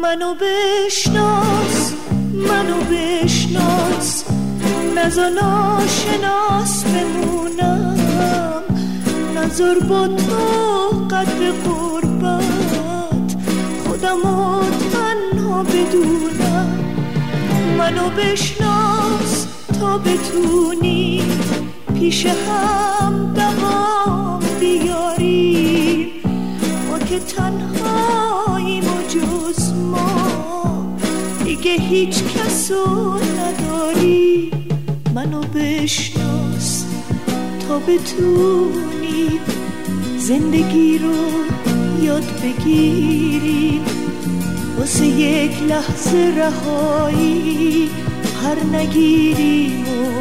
منو بشناس، منو بشناس، نزار ناشناس بمونم، نزار با تو قدر قربت خودمو تنها بدونم. منو بشناس تا بتونی پیش هم دوام بیاری، ما که تنهاییم و جز ما دیگه هیچ کسو نداری. منو بشناس تا بتونی زندگی رو یاد بگیری، واسه یک لحظه رهایی هر نگیریم و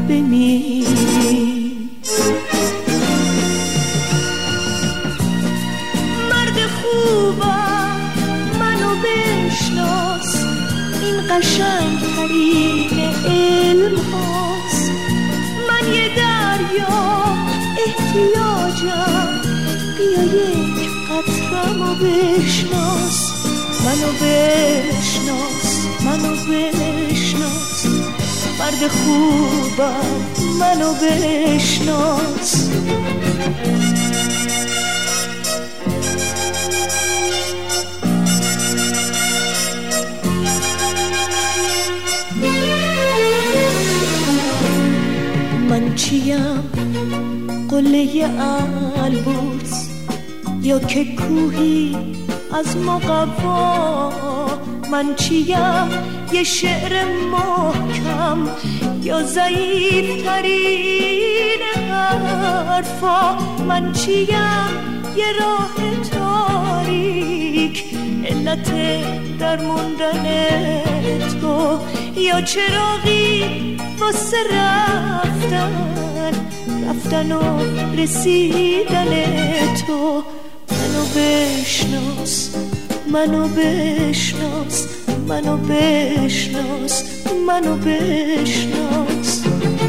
بمیریم. مرد خوبم منو بشناس، این قشنگترین علم هاست. من یه دریا احتیاجم، بیا یک قطره‌مو بشناس. منو بشناس، منو بشناس، مرد خوبم منو بشناس. من چیم؟ قله البرز یا که کوهی از مقوا؟ من چیم؟ یه شعر محکم یا ضعیف ترین حرفا؟ من چیم؟ یه راه تاریک علت در موندن تو، یا چراغی واسه رفتن و رسیدن تو؟ منو بشناس، منو بشناس، منو بشناس، منو بشناس.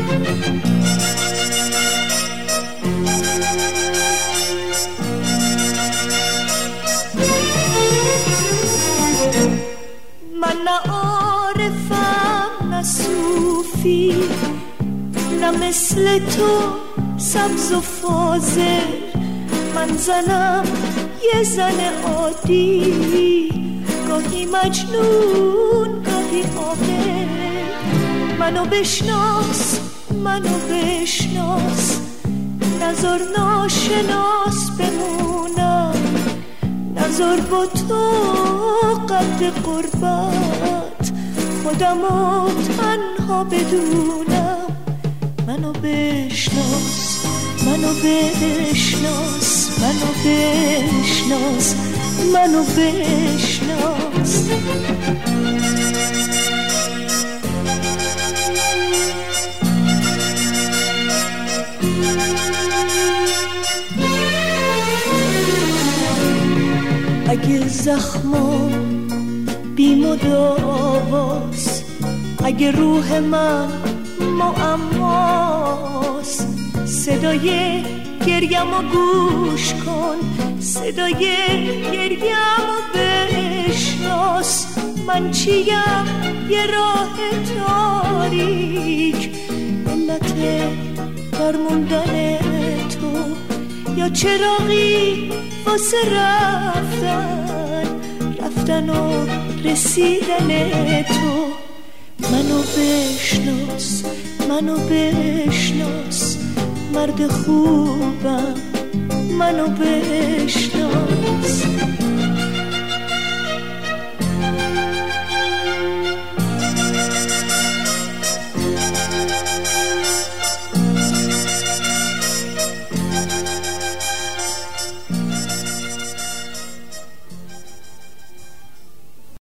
من نه عارفم نه صوفی، نه مثل تو سبز و فاضل. من زنم یه زن عادی، گاهی مجنون گاهی عاقل. منو بشناس، منو بشناس، نزار ناشناس بمونم، نزار با تو قدر قربت خودمو تنها بدونم. منو بشناس، منو بشناس، منو بشناس، منو بشناس. اگه زخمم بی مداواست، اگه روح من معماست، صدای گریه‌مو گوش کن، صدای گریه‌مو بشناس. من چیم؟ یه راه تاریک علت در موندن تو، یا چراغی واسه رفتن و رسیدن تو. منو بشناس، منو بشناس، مرد خوبم منو بشناس.